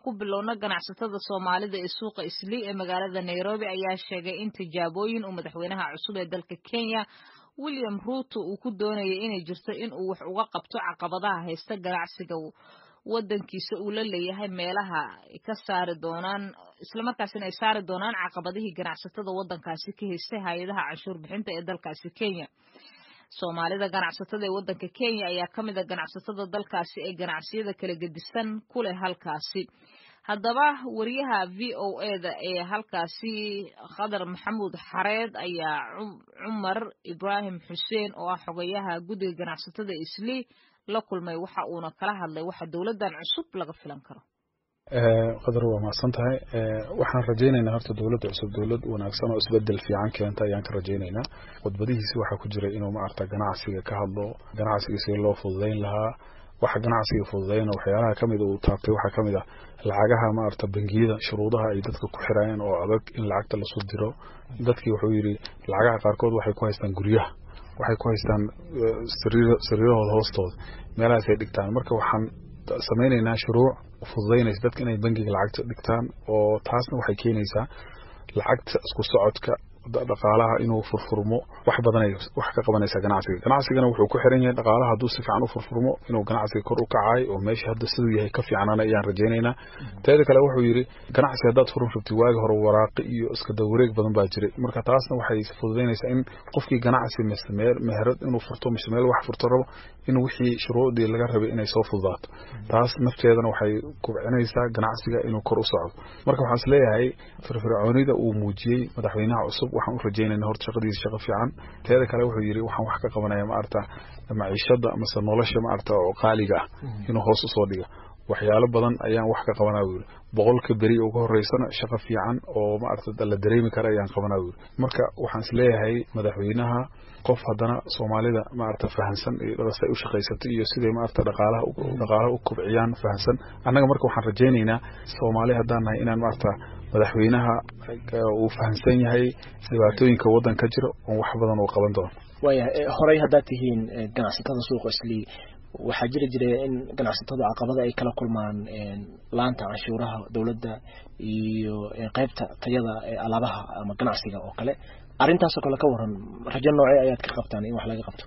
ku bilowna ganacsatada Soomaalida ee suuqa Islii ee magaalada Nairobi ayaa sheegay in tijaabooyin uu madaxweynaha cusub ee dalka Kenya William Ruto uu ku doonayay inay jirto in uu wax uga qabto caqabadaha haysta ganacsiga wadankiisa uu la leeyahay meelaha ka saari doonaan isla markaasina ay saari doonaan caqabadihii ganacsatada wadankaasi ka haystay hay'adaha canshuur bixinta ee dalkaasi Kenya. Soomaalida ganacsatada ee wadanka Kenya ayaa kamid ah ganacsatada dalkaasi ee ganacsiyada kala gedisan ku leh halkaasi. Haddaba wariyaha VOA-da ee halkaasi Khadar Maxamuud Xareed ayaa Cumar Ibrahim Xuseen oo ah xogayaha guddiga ganacsatada Islii la kulmay waxa uuna kala hadlay waxa dawladdan cusub laga filan karo. qadar waa maasantahay waxaan rajaynaynaa horta dawladda cusub dawlad wanaagsan oo isbedel fiican keenta ayaan ka rajaynaynaa khudbadihiisa waxa ku jira inuu maarta ganacsiga ka hadlo ganacsiga si loo fududeyn lahaa waxa ganacsiga fududeyna waxyaalaha kamid uu taabtay waxa kamid ah lacagaha maarta bangiyada shuruudaha ay dadka ku xirayaan oo adag in lacagta la soo diro dadkii wuxuu yiri lacagaha qaarkood waxay ku haystaan guryaha waxay ku haystaan sariirahooda hoostooda meelahaas ay dhigtaan marka waxaan sameynayna shuruuc fududeynaysa dadka inay bangiga lacagta dhigtaan oo taasna waxay keenaysaa lacagta isku socodka dhaqaalaha inuu furfurmo wax badan ay wax ka qabanaysa ganacsigana wuxuu ku xiran yahay dhaqaalaha hadduu si fiican u furfurmo inuu ganacsiga kor u kacay oo meesha hadda siduu yahay ka fiicnaana ayaan rajaynaynaa teeda kale wuxuu yiri ganacsi haddaad furan rabtid waagi hore waraaqi iyo iska dawareeg badan baa jiray marka taasna waxay fududeynaysaa in qofkii ganacsi meherad inuu furto meel wax furto rabo in wixii shuruudii laga rabay inay soo fududaato taas nafteedana waxay kubcinaysaa ganacsiga inuu kor u socdo marka waxaan isleeyahay firfircoonida uu muujiyey madaxweynaha cusub waxaan u rajaynaynaa horta shaqadiisa shaqo fiican teeda kale wuxuu yiri waxaan wax ka qabanaya maarta maciishada ama nolosha maarta oo qaaliga ah inuu hoos u soo dhigo waxyaalo badan ayaan wax ka qabanaa wiil boqolka bari ugu horeysana shaqo fiican oo maarta la dareemi kara ayaan qabanaa wiil marka waxaan isleeyahay madaxweynaha qof hadana Soomaalida maarta fahansan iyo dadka ay u shaqeysatay iyo sidii maarta dhaqaalaha u kobciyaan fahansan annaga marka waxaan rajaynaynaa Soomaali hadaan nahay inaan maarta madaxweynaha uu fahansan yahay dhibaatooyinka wadanka jira oo wax badan oo qaban doono horay haddaad tihiin ganacsatada suuqa Islii waxaa jiray in ganacsatada caqabada ay kala kulmaan laanta canshuuraha dawladda iyo qaybta tayada alaabaha ama ganacsiga oo kale arintaas oo kale ka waran rajo noocee ayaad ka qabtaan in wax laga qabto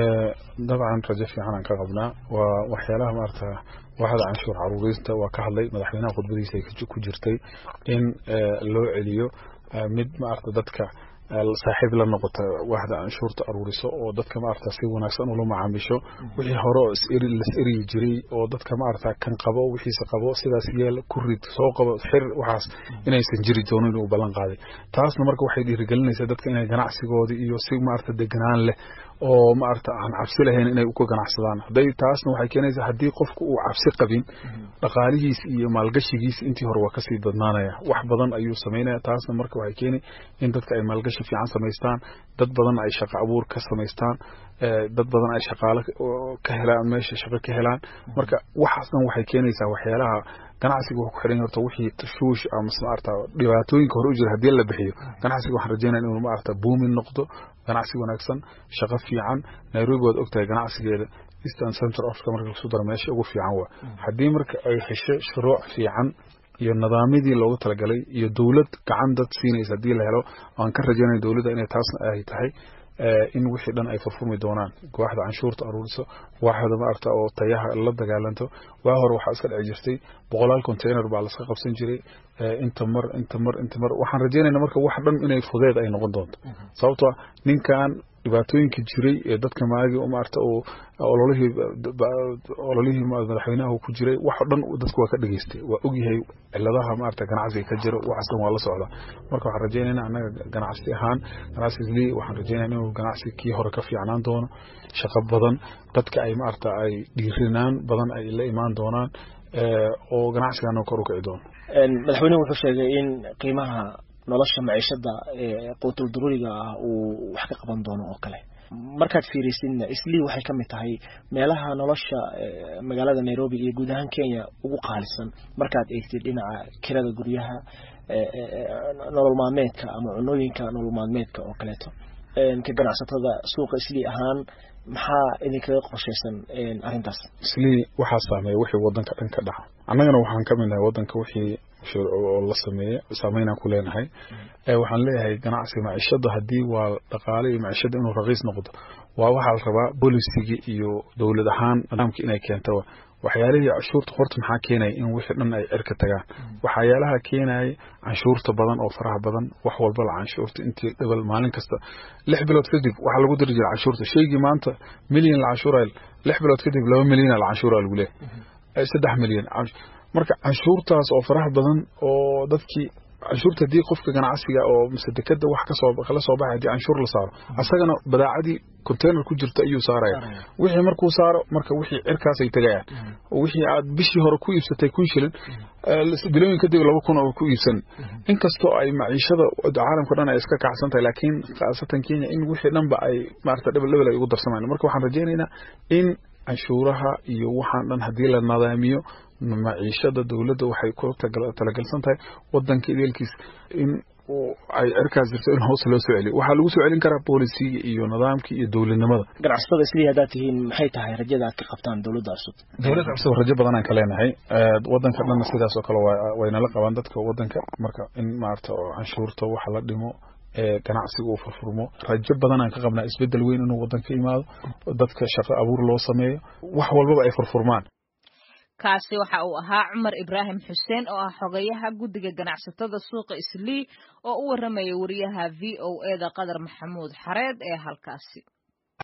dabcan rajo fiican aan ka qabnaa waa waxyaalaha maarta waxda canshuur caruurista waa ka hadlay madaxweynaha khudbadiisa ay ku jirtay in loo celiyo mid maarta dadka saaxiib la noqoto waxda canshuurta aruuriso oo dadka maarta si wanaagsan u la macaamisho wixii hore oo is-iri jiray oo dadka maarta kan qabo wixiisa qabo sidaas yeel ku rid soo qabo xir waxaas inaysan jiri doonin uu ballan qaaday taasna marka waxay dhiirigelinaysaa dadka inay ganacsigooda iyo si maarta deganaan leh oo maarta aan cabsi lahayn inay u ka ganacsadaan haday taasna waxay keenaysaa hadii qofku uu cabsi qabin dhaqaalihiisa iyo maalgashigiisa intii hore waa ka sii badnaanaya wax badan ayuu sameeynaya taasna marka waxay keenay in dadka ay maalgashi fiican sameystaan dad badan ay shaqo abuur ka sameystaan dad badan ay shaqaale ka helaan meesha shaqo ka helaan marka waxaasna waxay keenaysaa waxyaalaha ganacsiga wuxuu ku xiran horta wixii tashuush ama maarta dhibaatooyinka hore u jira hadii la bixiyo ganacsiga waxaan rajaynayaa inuu maarta booming noqdo ganacsi wanaagsan shaqo fiican Nairobi waad ogtahay ganacsigeeda Eastern Central Africa marka lagu daro meesha ugu fiican waa hadii marka ay hesho shuruuc fiican iyo nidaamyadii loogu talagalay iyo dawlad gacan dad siinaysa hadii la helo aan ka rajaynayo dawladda inay taas ay tahay in wixii dhan ay furfurmi doonaan waaxda canshuurta aruuriso waaxda maarta oo tayaha la dagaalanto waa hore waxa iska dhici jirtay 100 container baa la iska qabsan jiray inta mar waxaan rajaynaynaa marka wax dhan inay fudeed ay noqon doonto sababtoo ninkan dhibaatooyinka jiray ee dadka maagi oo maarta oo ololihii madaxweynaha ku jiray wax dhan dadku waa ka dhageystay waa og yahay ciladaha maarta ganacsiga ka jira waxaasna waa la socda marka waxaan rajaynaynaa anaga ganacsi ahaan ganacsiga waxaan rajaynaynaa inuu ganacsigii hore ka fiicnaan doono shaqo badan dadka ay maarta ay dhiirinaan badan ay la imaan doonaan oo ganacsigana kor u kici doono madaxweynuhu wuxuu sheegay in qiimaha nolosha maciishada qutul dururiga uu wax ka qaban doono oo kale markaad fiirisin Islii waxay kamid tahay meelaha nolosha magaalada Nairobi iyo guud ahaan Kenya ugu qaalisan markaad eegtid dhinaca kirada guryaha nolol maalmeedka ama cunooyinka nolol maalmeedka oo kale ka ganacsatada suuqa Islii ahaan maxaa idinkaga qorshaysan arrintaas islii waxaa saameeya wixii wadanka dhan ka dhaca annagana waxaan ka midnahay wadanka wixii oo la sameeyay saameynaan ku leenahay waxaan leeyahay ganacsiga maciishada haddii waa dhaqaale iyo maciishada inuu raqiis noqdo waa waxaa la rabaa bolisigi iyo dowlad ahaan nidaamka inay keento waxyaalihii canshuurta horta maxaa keenaya in wixii dhan ay cirka tagaan waxyaalaha keenaya canshuurta badan oo faraha badan wax walba la canshuurta intii dhibal maalin kasta 6 bilood kadib waxa lagu diri jiray canshuurta sheegii maanta milyan la canshuuray 6 bilood kadib 2 milyan la canshuuray lagu leeyahay 3 milyan marka canshuurtaas oo faraha badan oo dadkii canshuurta hadii qofka ganacsiga oo masadekada wax ka soo kala soo baxay hadii canshuur la saaro asagana badaacadii container ku jirta ayuu saaraya wixii markuu saaro marka wixii cirkaas ay tagayaan wixii aad bishii hore ku iibsatay 1,000 shilin bilooyin kadib 2,000 oo ku iibsan inkastoo ay maciishada caalamka dhan ay iska kacsantahay laakiin qaasatan Kenya in wixii dhanba ay maarta dhibal ay ugu darsamaan marka waxaan rajaynaynaa in canshuuraha iyo waxaan dhan hadii la nadaamiyo maciishada dawladda waxay ku talagalsan tahay wadanka ideelkiis in ay cirkaas jirto in hoos loo soo celiyo waxa lagu soo celin karaa policy iyo nidaamka iyo dawladnimada ganacsatada isla hada tihiin maxay tahay rajada aad ka qabtaan dawladda cusub rajo badan aan ka leenahay wadanka dhan sidaas oo kale wayna la qabaan dadka wadanka marka in maarta oo canshuurta waxa la dhimo ganacsiga uu furfurmo rajo badan aan ka qabnaa isbedel weyn inuu wadanka imaado dadka shaqo abuur loo sameeyo wax walba ay furfurmaan kaasi waxa uu ahaa Cumar Ibrahim Xuseen oo ah xogayaha guddiga ganacsatada suuqa Islii oo u waramay wariyaha VOA da Qadar Maxamuud Xareed ee halkaasi